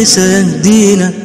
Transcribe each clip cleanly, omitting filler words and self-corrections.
سيهدينا.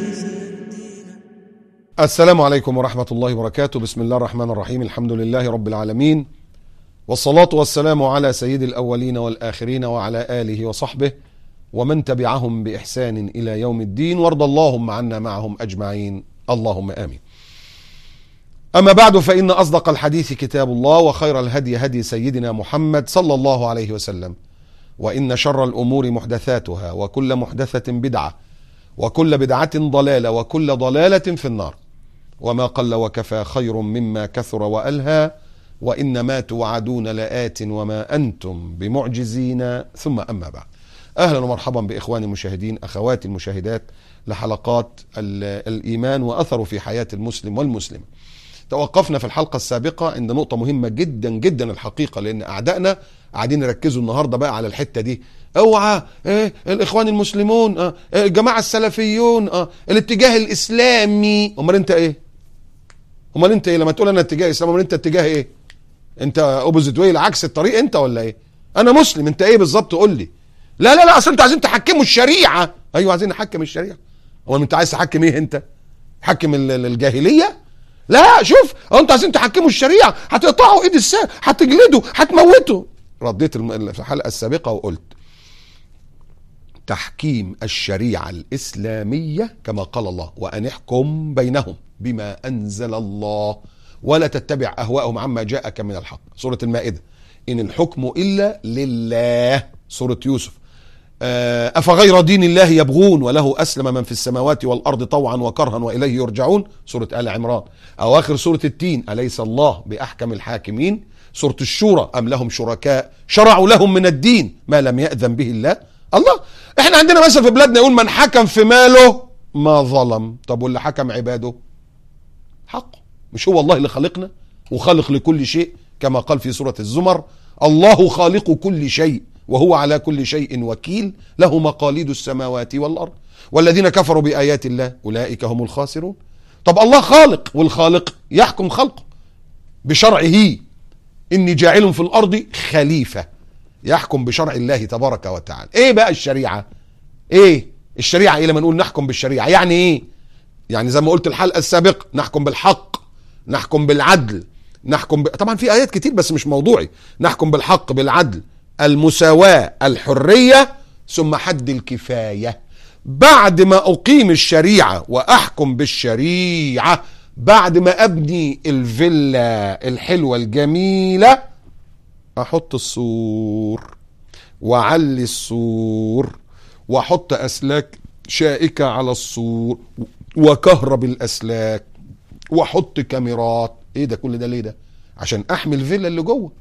السلام عليكم ورحمة الله وبركاته. بسم الله الرحمن الرحيم. الحمد لله رب العالمين، والصلاة والسلام على سيد الأولين والآخرين وعلى آله وصحبه ومن تبعهم بإحسان إلى يوم الدين، وارض اللهم عنا معهم أجمعين، اللهم آمين. أما بعد، فإن أصدق الحديث كتاب الله، وخير الهدي هدي سيدنا محمد صلى الله عليه وسلم، وإن شر الأمور محدثاتها، وكل محدثة بدعة، وكل بدعة ضلالة، وكل ضلالة في النار. وما قل وكفى خير مما كثر وألهى، وإنما توعدون لآت وما أنتم بمعجزين. ثم أما بعد، أهلا ومرحبا بإخواني المشاهدين، أخواتي المشاهدات، لحلقات الإيمان وأثره في حياة المسلم والمسلمة. توقفنا في الحلقة السابقة عند نقطة مهمة جدا جدا الحقيقة، لأن أعدائنا قاعدين يركزوا النهاردة بقى على الحتة دي. اوعى الإخوان المسلمون، الجماعة السلفيون، الاتجاه الإسلامي. أمال أنت إيه؟ لما تقول أنا اتجاه إسلامي، أمال أنت اتجاه إيه؟ أنت أوبوزيت واي، عكس الطريق أنت ولا إيه؟ أنا مسلم، أنت إيه بالظبط؟ قول لي. لا أصل أنتوا عايزين تحكموا الشريعة. أيوة عايزين نحكم الشريعة. هو أنت عايز تحكم إيه أنت؟ حكم الجاهلية؟ لا، شوف، انتوا عايزين تحكموا الشريعة، هتقطعوا ايد السارق، هتجلدوا، هتموتوا. رديت في الحلقة السابقة وقلت تحكيم الشريعة الإسلامية كما قال الله: وأن احكم بينهم بما أنزل الله ولا تتبع أهواءهم عما جاءك من الحق. سورة المائدة: إن الحكم إلا لله. سورة يوسف: أفغير دين الله يبغون وله أسلم من في السماوات والأرض طوعا وكرها وإليه يرجعون. سورة آل عمران. أواخر سورة التين: أليس الله بأحكم الحاكمين. سورة الشورى: أم لهم شركاء شرعوا لهم من الدين ما لم يأذن به الله. الله، احنا عندنا مثل في بلادنا يقول: من حكم في ماله ما ظلم. طب واللي حكم عباده حقه. مش هو الله اللي خلقنا وخالق لكل شيء كما قال في سورة الزمر: الله خالق كل شيء وهو على كل شيء وكيل، له مقاليد السماوات والأرض والذين كفروا بآيات الله أولئك هم الخاسرون. طب الله خالق، والخالق يحكم خلقه بشرعه: إني جاعل في الأرض خليفة. يحكم بشرع الله تبارك وتعالى. إيه بقى الشريعة؟ إيه الشريعة؟ إيه لما نقول نحكم بالشريعة يعني إيه؟ يعني زي ما قلت الحلقة السابقة: نحكم بالحق، نحكم بالعدل، طبعا في آيات كتير بس مش موضوعي. نحكم بالحق، بالعدل، المساواة، الحرية، ثم حد الكفاية. بعد ما أقيم الشريعة وأحكم بالشريعة، بعد ما أبني الفيلا الحلوة الجميلة، أحط السور وأعلي السور وأحط أسلاك شائكة على السور وكهرب الأسلاك وأحط كاميرات. إيه ده كل ده ليه ده؟ عشان أحمي الفيلا اللي جوه،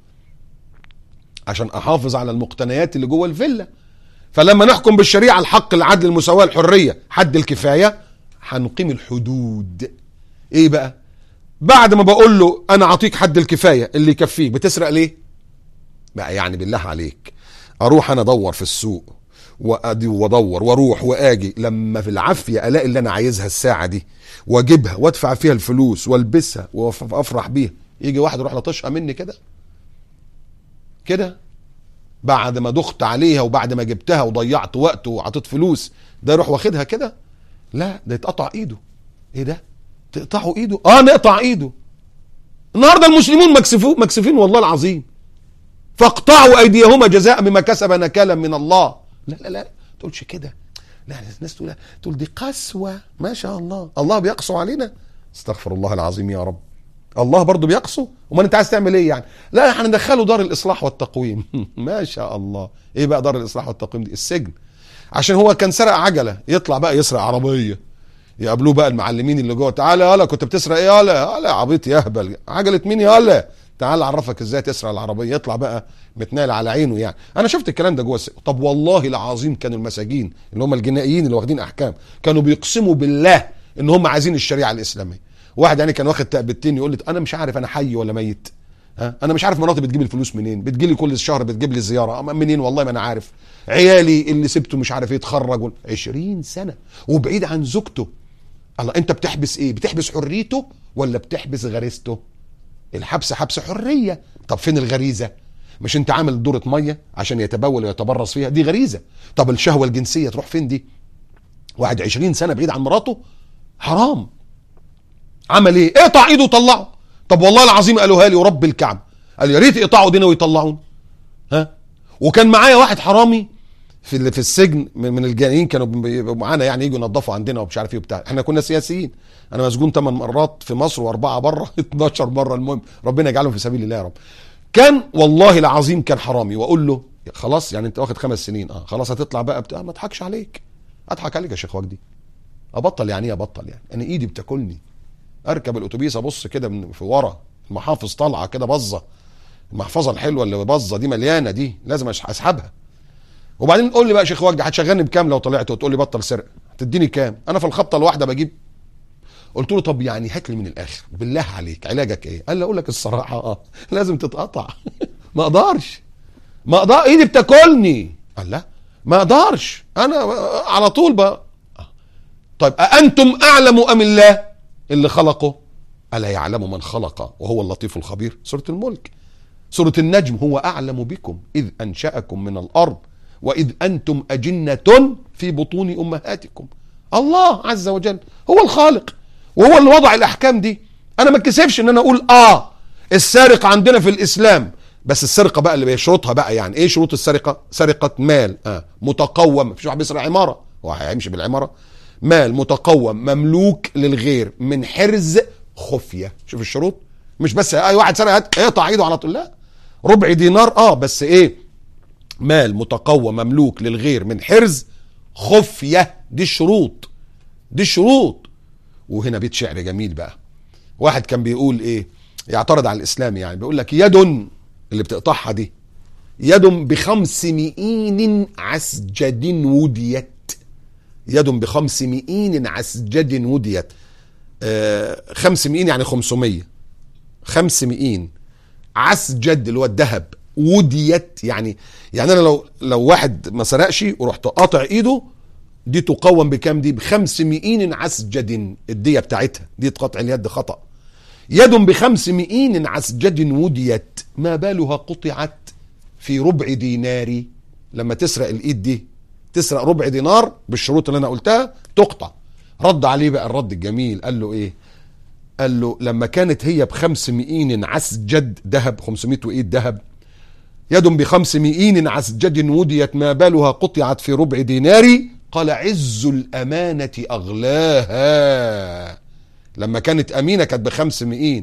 عشان احافظ على المقتنيات اللي جوه الفيلا. فلما نحكم بالشريعه: الحق، العدل، المساواه، الحريه، حد الكفايه، هنقيم الحدود. ايه بقى؟ بعد ما بقول له انا اعطيك حد الكفايه اللي يكفيك، بتسرق ليه بقى؟ يعني بالله عليك، اروح انا ادور في السوق وادور واروح واجي، لما في العافيه الاقي اللي انا عايزها الساعه دي واجيبها وادفع فيها الفلوس والبسها وافرح بيها، يجي واحد يروح لطشها مني كده بعد ما دخت عليها وبعد ما جبتها وضيعت وقت وعطيت فلوس، ده يروح واخدها كده؟ لا، ده يتقطع ايده. ايه ده؟ تقطعوا ايده؟ نقطع ايده. النهارده المسلمون مكسفين والله العظيم. فاقطعوا ايديهما جزاء بما كسب نكالا من الله. لا تقولش كده. لا، الناس تقول دي قسوة. ما شاء الله بيقسو علينا. استغفر الله العظيم يا رب. الله برضو بيقسو؟ وما انت عايز تعمل ايه يعني؟ لا، احنا ندخله دار الاصلاح والتقويم. ما شاء الله. ايه بقى دار الاصلاح والتقويم دي؟ السجن. عشان هو كان سرق عجلة، يطلع بقى يسرق عربية، يقابلوه بقى المعلمين اللي جوه: تعالى يالا، كنت بتسرق ايه يالا عبيط يهبل، عجلة مين يالا، تعال اعرفك ازاي تسرق العربية. يطلع بقى متنال على عينه. يعني انا شفت الكلام ده جوه السجن. طب والله العظيم كانوا المساجين اللي هم الجنائيين اللي واخدين احكام كانوا بيقسموا بالله ان هم عايزين الشريعة الاسلامية. واحد يعني كان واخد تأبتين يقول لي: انا مش عارف انا حي ولا ميت، انا مش عارف مراتي بتجيب الفلوس منين، بتجيلي كل شهر بتجيب لي زياره منين، والله ما انا عارف، عيالي اللي سبته مش عارف ايه اتخرج 20 سنه وبعيد عن زوجته. الله، انت بتحبس ايه؟ بتحبس حريته ولا بتحبس غريزته؟ الحبس حبس حريه. طب فين الغريزه؟ مش انت عامل دورة ميه عشان يتبول ويتبرص فيها؟ دي غريزه. طب الشهوه الجنسيه تروح فين دي؟ واحد 20 سنة بعيد عن مراته حرام. عمل ايه؟ اقطع ايده وطلعه. طب والله العظيم قالوها لي ورب الكعبة، قال يا ريت يقطعوا دينا ويطلعون. ها؟ وكان معايا واحد حرامي في السجن من الجانيين، كانوا معانا يعني يجوا ينظفوا عندنا ومش عارف ايه وبتاع. احنا كنا سياسيين، انا مسجون 8 مرات في مصر و4 بره 12 مره. المهم ربنا يجعلهم في سبيل الله يا رب. كان والله العظيم كان حرامي، واقول له خلاص يعني انت واخد 5 سنين، خلاص هتطلع بقى ما اضحكش عليك. اضحك عليك يا شيخ وجدي؟ ابطل يعني ايه ابطل؟ يعني انا ايدي بتاكلني، اركب الاتوبيس ابص كده من في ورا المحافظ طالعه كده بظه، المحفظه الحلوه اللي بظه دي مليانه، دي لازم اسحبها. وبعدين تقول لي بقى شيخ وجدي هتشغلني بكام لو طلعت وتقول لي بطل سرقه؟ هتديني كام؟ انا في الخبطه الواحده بجيب. قلت له طب يعني هات لي من الاخر بالله عليك علاجك ايه؟ قال لي اقول لك الصراحه لازم تتقطع. ما اقدرش، ايدي بتاكلني. قال لا ما اقدرش انا على طول بقى. طيب أأنتم أعلم أم الله اللي خلقه؟ ألا يعلم من خلق وهو اللطيف الخبير. سورة الملك. سورة النجم، هو أعلم بكم إذ أنشأكم من الأرض وإذ أنتم أجنة في بطون أمهاتكم. الله عز وجل هو الخالق وهو اللي وضع الأحكام دي. أنا ما اتكسفش إن أنا أقول السارق عندنا في الإسلام، بس السرقة بقى اللي بيشرطها بقى، يعني إيه شروط السرقة؟ سرقة مال متقوم. مفيش واحد بيسرق عمارة هو هيمشي بالعمارة. مال متقوم مملوك للغير من حرز خفية. شوف الشروط، مش بس اي واحد سرق اقطع ايده على طول، لا. ربع دينار بس ايه؟ مال متقوم مملوك للغير من حرز خفية. دي الشروط، دي الشروط. وهنا بيت شعر جميل بقى. واحد كان بيقول ايه، يعترض على الاسلام يعني، بيقول لك يد اللي بتقطعها دي يد ب5 مئين عسجد وديت. يد ب5 مئين عسجد وديت. 5 مئين يعني 500. 5 مئين عسجد اللي هو الذهب، وديت يعني انا لو واحد ما سرقش ورحت قاطع ايده، دي تقوم بكام؟ دي ب5 مئين عسجد. الدية بتاعتها دي قطع اليد خطأ. يد ب5 مئين عسجد وديت ما بالها قطعت في ربع دينار. لما تسرق الايد دي، تسرق ربع دينار بالشروط اللي انا قلتها، تقطع. رد عليه بقى الرد الجميل، قال له ايه؟ قال له لما كانت هي ب5 مئين عسجد ذهب، 500 وإيد ذهب، يد ب5 مئين عسجد وديت ما بالها قطعت في ربع دينار. قال عز الأمانة أغلاها. لما كانت أمينة كانت ب5 مئين،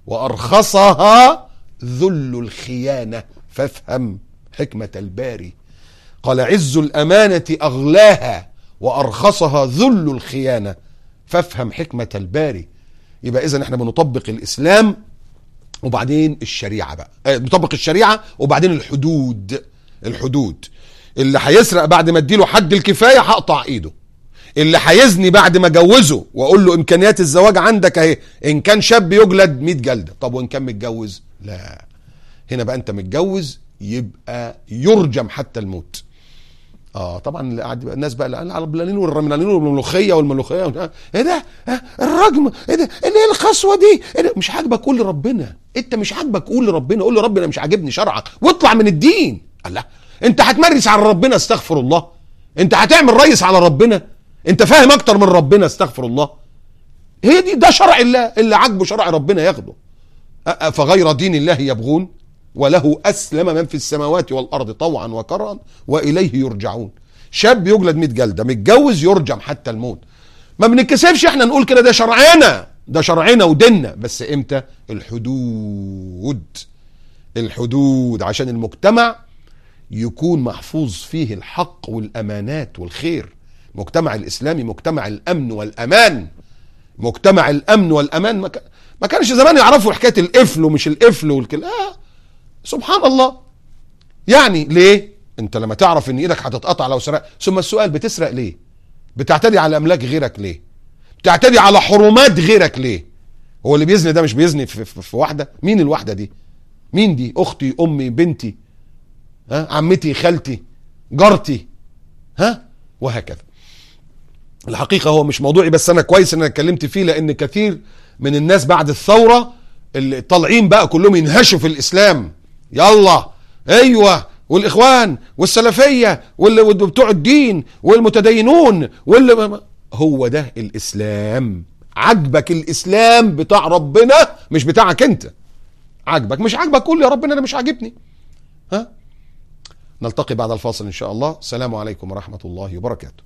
وأرخصها ذل الخيانة. فافهم حكمة الباري. قال عز الأمانة أغلاها وأرخصها ذل الخيانة. فافهم حكمة الباري. يبقى إذن احنا بنطبق الإسلام وبعدين الشريعة بقى، بنطبق الشريعة وبعدين الحدود. اللي هيسرق بعد ما اديله حد الكفاية هقطع ايده. اللي هيزني بعد ما جوزه واقول له امكانيات الزواج عندك اهي، ان كان شاب يجلد 100 جلدة. طب وان كان متجوز؟ لا. هنا بقى انت متجوز يبقى يرجم حتى الموت. طبعا الناس بقى على البلانين والرملانين والملوخيه ايه ده؟ الرجم ايه ده؟ ايه القسوه دي؟ إيه ده؟ مش عاجبك قول لربنا. انت مش عاجبك قول لربنا، قول لربنا مش عاجبني شرعك واطلع من الدين. الله، انت هتمرس على ربنا؟ استغفر الله. انت هتعمل ريس على ربنا؟ انت فاهم اكتر من ربنا؟ استغفر الله. هي دي، ده شرع الله. اللي عاجبه شرع ربنا ياخده. فغير دين الله يبغون وله أسلم من في السماوات والأرض طوعا وكرها وإليه يرجعون. شاب يجلد 100 جلدة، متجوز يرجم حتى الموت. ما بنتكسفش احنا نقول كده، ده شرعنا، ده شرعنا وديننا. بس امتى؟ الحدود عشان المجتمع يكون محفوظ فيه الحق والأمانات والخير. مجتمع الإسلامي مجتمع الأمن والأمان. مجتمع الأمن والأمان. ما كانش زمان يعرفوا حكاية القفل ومش القفل والكلام. سبحان الله. يعني ليه؟ انت لما تعرف ان ايدك هتتقطع لو سرقت. ثم السؤال، بتسرق ليه؟ بتعتدي على املاك غيرك ليه؟ بتعتدي على حرمات غيرك ليه؟ هو اللي بيزني ده مش بيزني في واحدة؟ مين الواحدة دي؟ مين دي؟ اختي، امي، بنتي، عمتي، خالتي، جارتي، وهكذا. الحقيقة هو مش موضوعي، بس انا كويس ان انا اتكلمت فيه، لان كثير من الناس بعد الثورة اللي طالعين بقى كلهم ينهشوا في الاسلام. يلا ايوه والاخوان والسلفيه وبتوع الدين والمتدينون هو ده الاسلام. عجبك الاسلام بتاع ربنا مش بتاعك انت. عجبك مش عجبك قول يا ربنا انا مش عاجبني. ها، نلتقي بعد الفاصل ان شاء الله. السلام عليكم ورحمه الله وبركاته.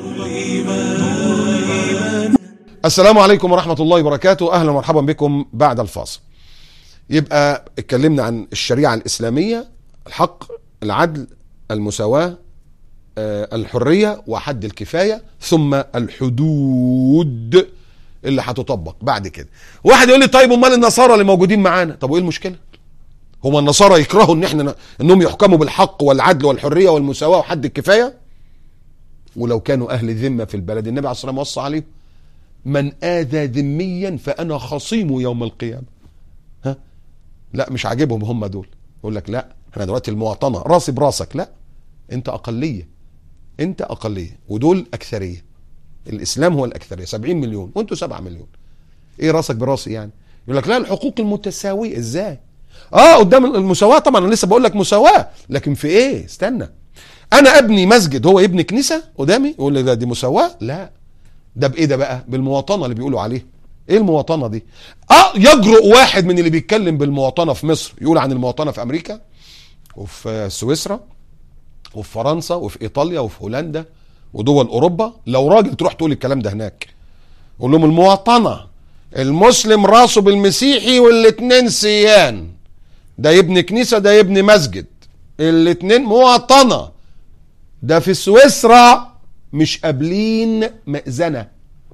السلام عليكم ورحمه الله وبركاته. اهلا ومرحبا بكم بعد الفاصل. يبقى اتكلمنا عن الشريعه الاسلاميه: الحق، العدل، المساواه، الحريه وحد الكفايه، ثم الحدود اللي هتطبق بعد كده. واحد يقول لي طيب امال النصارى اللي موجودين معانا؟ طب وايه المشكله؟ هما النصارى يكرهوا انهم يحكموا بالحق والعدل والحريه والمساواه وحد الكفايه؟ ولو كانوا اهل ذمه في البلد، النبي عليه الصلاه والسلام وصى عليهم: من آذى ذميا فانا خصيمه يوم القيامه. ها، لا مش عاجبهم هم دول. يقول لك لا احنا دلوقتي المواطنه راسي براسك. لا، انت اقليه، انت اقليه ودول اكثريه. الاسلام هو الاكثريه 70 مليون وانتوا 7 مليون. ايه راسك براسي يعني؟ يقول لك لا الحقوق المتساويه. ازاي؟ قدام المساواه طبعا. انا لسه بقول لك مساواه، لكن في ايه؟ استنى، انا ابني مسجد هو يبني كنيسه قدامي يقول لي دي مساواه؟ لا، ده بايه ده بقى؟ بالمواطنه اللي بيقولوا عليها. ايه المواطنه دي؟ يجرؤ واحد من اللي بيتكلم بالمواطنه في مصر يقول عن المواطنه في امريكا وفي سويسرا وفي فرنسا وفي ايطاليا وفي هولندا ودول اوروبا؟ لو راجل تروح تقول الكلام ده هناك. قول لهم المواطنه المسلم راسه بالمسيحي والاتنين سيان، ده يبني كنيسه ده يبني مسجد، الاتنين مواطنه. ده في سويسرا مش قابلين مئذنه.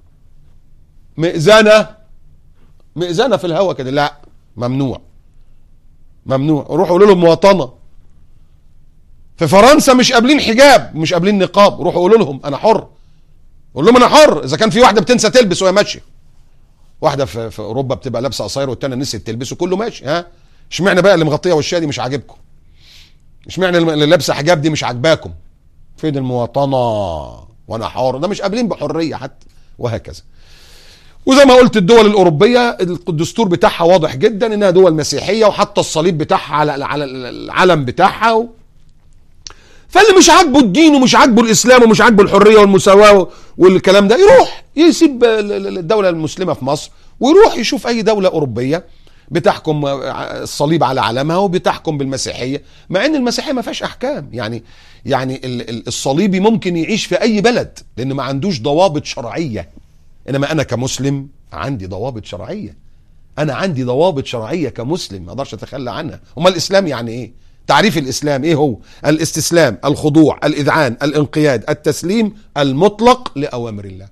مئذنه في الهوا كده، لا، ممنوع. روحوا قولوا لهم مواطنه. في فرنسا مش قابلين حجاب، مش قابلين نقاب، روحوا قولوا لهم انا حر. قول لهم انا حر. اذا كان في واحده بتنسى تلبس وهي ماشيه، واحده في اوروبا بتبقى لابسه قصير والتانيه نسيت تلبس وكله ماشي. ها، اشمعنى بقى اللي مغطيه وشها دي مش عاجبكم؟ اشمعنى اللي لابسه حجاب دي مش عاجباكم؟ فين المواطنه؟ وانا حر. ده مش قابلين بحريه حتى، وهكذا. وزي ما قلت الدول الاوروبيه الدستور بتاعها واضح جدا انها دول مسيحيه، وحتى الصليب بتاعها على العلم بتاعها. فاللي مش عاجبه الدين ومش عاجبه الاسلام ومش عاجبه الحريه والمساواه والكلام ده يروح يسيب الدوله المسلمه في مصر ويروح يشوف اي دوله اوروبيه بتحكم الصليب على علمها وبتحكم بالمسيحيه، مع ان المسيحيه ما فيهاش احكام. يعني الصليبي ممكن يعيش في اي بلد لان ما عندوش ضوابط شرعيه، انما انا كمسلم عندي ضوابط شرعيه. انا عندي ضوابط شرعيه كمسلم ما اقدرش اتخلى عنها. امال الاسلام يعني ايه؟ تعريف الاسلام ايه هو؟ الاستسلام، الخضوع، الاذعان، الانقياد، التسليم المطلق لاوامر الله.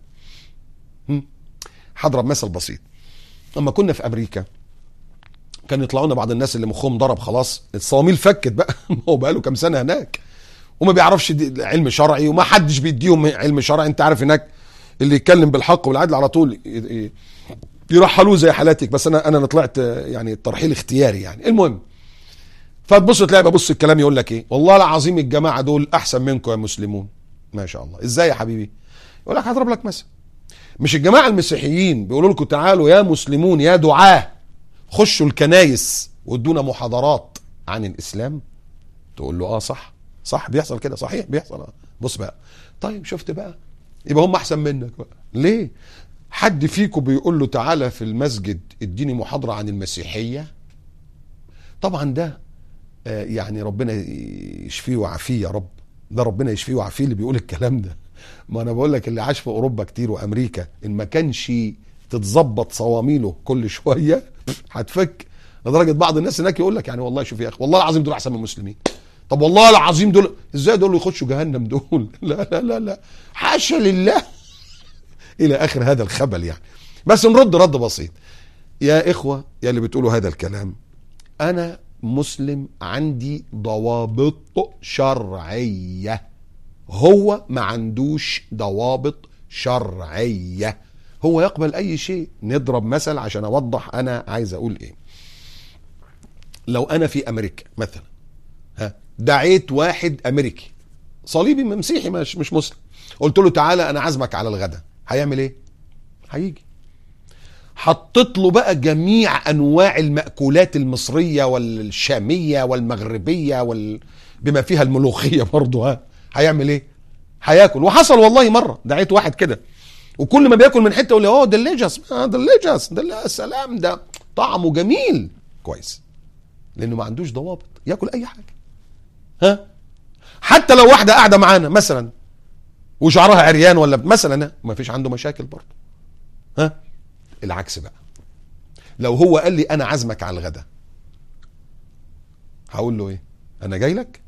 هضرب مثل بسيط. اما كنا في امريكا كان يطلعوا لنا بعض الناس اللي مخهم ضرب خلاص، الصواميل فكت بقى هو بقى له كام سنه هناك وما بيعرفش علم شرعي وما حدش بيديهم علم شرعي. انت عارف هناك اللي يتكلم بالحق والعدل على طول يرحلوه زي حالاتك. بس انا طلعت يعني الترحيل اختياري يعني. المهم، فتبص تلاقي ببص الكلام يقول لك ايه؟ والله العظيم الجماعه دول احسن منكم يا مسلمون. ما شاء الله. ازاي يا حبيبي؟ يقول لك هضرب لك مثل. مش الجماعه المسيحيين بيقولوا لكم تعالوا يا مسلمون يا دعاه خشوا الكنايس وادونا محاضرات عن الاسلام؟ تقول له صح بيحصل كده، صحيح بيحصل. بص بقى، طيب شفت بقى، يبقى هم احسن منك بقى. ليه؟ حد فيكم بيقول له تعالى في المسجد اديني محاضره عن المسيحيه؟ طبعا ده يعني ربنا يشفيه ويعافيه يا رب. ده ربنا يشفيه ويعافيه اللي بيقول الكلام ده. ما انا بقول لك اللي عاش في اوروبا كتير وامريكا ان ما كانش تتظبط صواميله كل شويه هتفك. لدرجه بعض الناس هناك يقول لك يعني والله شوف يا اخي والله العظيم دول احسن من المسلمين. طب والله العظيم دول ازاي دول يخشوا جهنم دول؟ لا حاشا لله الى اخر هذا الخبل يعني. بس نرد رد بسيط. يا اخوه يا اللي بتقولوا هذا الكلام، انا مسلم عندي ضوابط شرعيه، هو ما عندوش ضوابط شرعيه، هو يقبل اي شيء. نضرب مثل عشان اوضح انا عايز اقول ايه. لو انا في امريكا مثلا دعيت واحد امريكي صليبي مسيحي مش مسلم، قلت له تعالى انا عازمك على الغداء، هيعمل ايه؟ هيجي. حطيت له بقى جميع انواع المأكولات المصرية والشامية والمغربية بما فيها الملوخيه برضه، ها هيعمل ايه؟ هياكل. وحصل والله مره دعيت واحد كده، وكل ما بياكل من حته يقول لي اوه ديليجس ديليجس السلام، ده طعمه جميل كويس، لانه ما عندوش ضوابط، ياكل اي حاجه. ها حتى لو واحده قاعده معانا مثلا وشعرها عريان ولا مثلا، ما فيش عنده مشاكل برضه. ها العكس بقى، لو هو قال لي انا عازمك على الغدا، هقول له ايه؟ انا جاي لك؟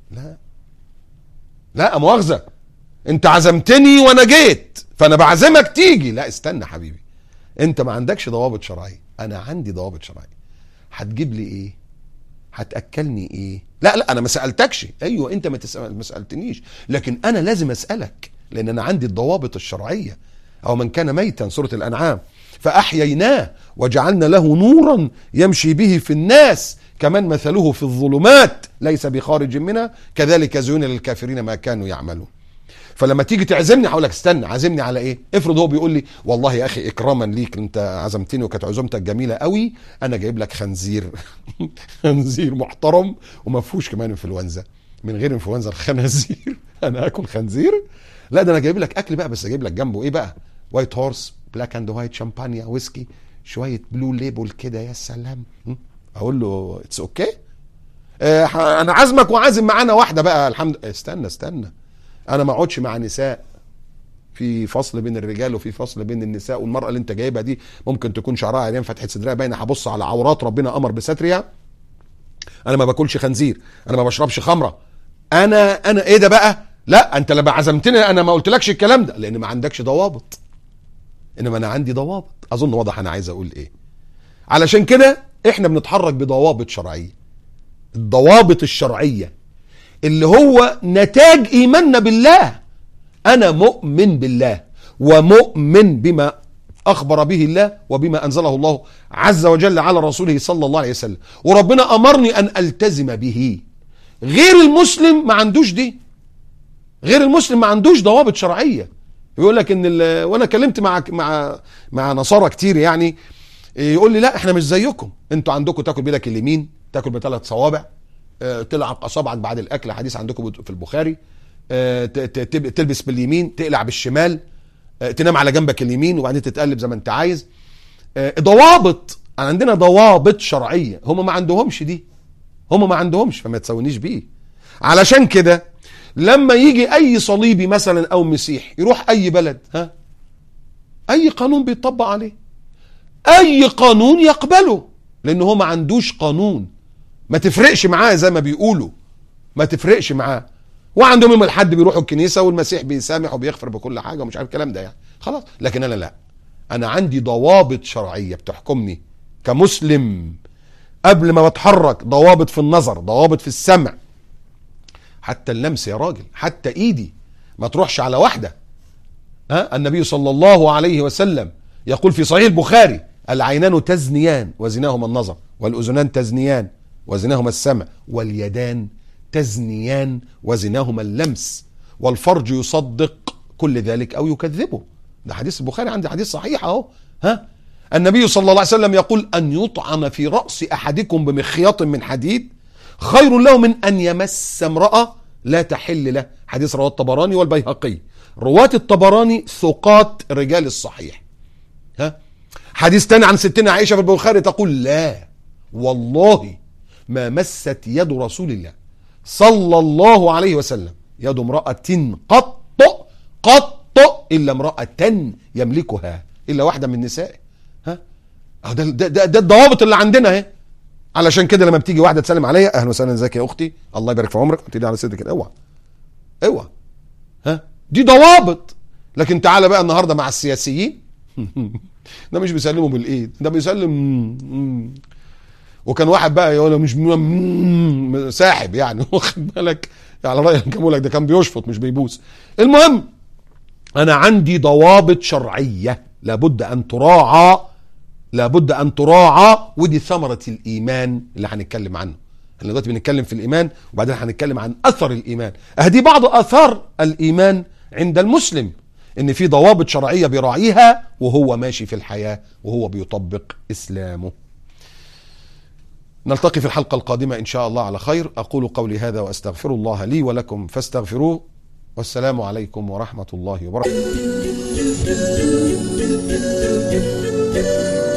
لا مؤاخذه، انت عزمتني وانا جيت فانا بعزمك تيجي. لا استنى حبيبي، انت ما عندكش ضوابط شرعيه، انا عندي ضوابط شرعيه. هتجيب لي ايه؟ هتاكلني ايه؟ لا انا ما سالتكش. ايوه انت ما سالتنيش، لكن انا لازم اسالك لان انا عندي الضوابط الشرعيه. او من كان ميتا، سوره الانعام، فاحييناه وجعلنا له نورا يمشي به في الناس كمن مثله في الظلمات ليس بخارج منها كذلك زين للكافرين ما كانوا يعملون. فلما تيجي تعزمني هقول لك استنى، عازمني على ايه؟ افرض هو بيقول لي والله يا اخي اكراما ليك انت عزمتني وكانت عزومتك جميله قوي، انا جايب لك خنزير خنزير محترم وما فيهوش كمان انفلونزا، من غير انفلونزا الخنازير انا اكل خنزير؟ لا ده انا جايب لك اكل بقى، بس اجيب لك جنبه ايه بقى؟ وايت هورس، بلاك اند وايت، شامبانيا، ويسكي، شويه بلو ليبل كده، يا سلام. اقول له اتس اوكي، انا عازمك وعازم معانا واحده بقى الحمد لله. استنى، انا ما اقعدش مع نساء، في فصل بين الرجال وفي فصل بين النساء، والمرأة اللي انت جايبها دي ممكن تكون شعرها عريان فتحة صدرها باينه، هبص على عورات ربنا امر بسترها. انا ما باكلش خنزير، انا ما بشربش خمره، انا ايه ده بقى؟ لا انت لما عزمتني انا ما قلتلكش الكلام ده لان ما عندكش ضوابط، انما انا عندي ضوابط. اظن واضح انا عايز اقول ايه. علشان كده احنا بنتحرك بضوابط شرعيه. الضوابط الشرعيه اللي هو نتاج ايماننا بالله. انا مؤمن بالله ومؤمن بما اخبر به الله وبما انزله الله عز وجل على رسوله صلى الله عليه وسلم، وربنا امرني ان التزم به. غير المسلم ما عندوش دي، غير المسلم ما عندوش ضوابط شرعيه. يقول لك ان وانا كلمت مع نصارى كتير يعني، يقول لي لا احنا مش زيكم، انتوا عندكم تاكل بيدك اليمين، تاكل بثلاث صوابع، تلعق اصابعك بعد الاكل، حديث عندكم في البخاري، تلبس باليمين، تقلع بالشمال، تنام على جنبك اليمين وبعدين تتقلب زي ما انت عايز. ضوابط، عندنا ضوابط شرعيه، هم ما عندهمش دي، هم ما عندهمش، فما تساوينيش بيه. علشان كده لما يجي اي صليبي مثلا او مسيح يروح اي بلد، ها اي قانون بيطبق عليه، اي قانون يقبله، لان هو ما عندوش قانون، ما تفرقش معاه زي ما بيقولوا، ما تفرقش معاه. وعندهم يوم الحد بيروحوا الكنيسه والمسيح بيسامح وبيغفر بكل حاجه ومش عارف الكلام ده يعني، خلاص. لكن انا لا، انا عندي ضوابط شرعيه بتحكمني كمسلم. قبل ما بتحرك ضوابط في النظر، ضوابط في السمع، حتى اللمس يا راجل، حتى ايدي ما تروحش على واحده. النبي صلى الله عليه وسلم يقول في صحيح البخاري: العينان تزنيان وزناهما النظر، والاذنان تزنيان وزناهما السمع، واليدان تزنيان وزناهما اللمس، والفرج يصدق كل ذلك او يكذبه. ده حديث البخاري، عندي حديث صحيح اهو. النبي صلى الله عليه وسلم يقول: ان يطعن في راس احدكم بمخيط من حديد خير له من ان يمس امراه لا تحل له. حديث رواه الطبراني والبيهقي. رواة الطبراني ثقات رجال الصحيح. حديث تاني عن ستنا عائشه في البخاري تقول: لا والله ما مست يد رسول الله صلى الله عليه وسلم يد امرأة قط إلا امرأة يملكها، إلا واحدة من نسائه. ده الضوابط اللي عندنا اهي. علشان كده لما بتيجي واحدة تسلم عليا: أهلا وسهلا، ازيك يا أختي، الله يبارك في عمرك، تدي على صدرك كده، اوعى. دي ضوابط. لكن تعالى بقى النهارده مع السياسيين ده مش بيسلموا بالإيد، ده بيسلم وكان واحد بقى يقول مش ساحب يعني، واخد بالك، على رأي الكمولك ده كان بيشفط مش بيبوس. المهم انا عندي ضوابط شرعية لابد ان تراعى، لابد ان تراعى، ودي ثمرة الايمان اللي هنتكلم عنه. احنا دلوقتي بنتكلم في الايمان وبعدين هنتكلم عن اثر الايمان. دي بعض اثار الايمان عند المسلم، ان في ضوابط شرعية بيراعيها وهو ماشي في الحياة وهو بيطبق اسلامه. نلتقي في الحلقة القادمة إن شاء الله على خير. أقول قولي هذا وأستغفر الله لي ولكم فاستغفروه، والسلام عليكم ورحمة الله وبركاته.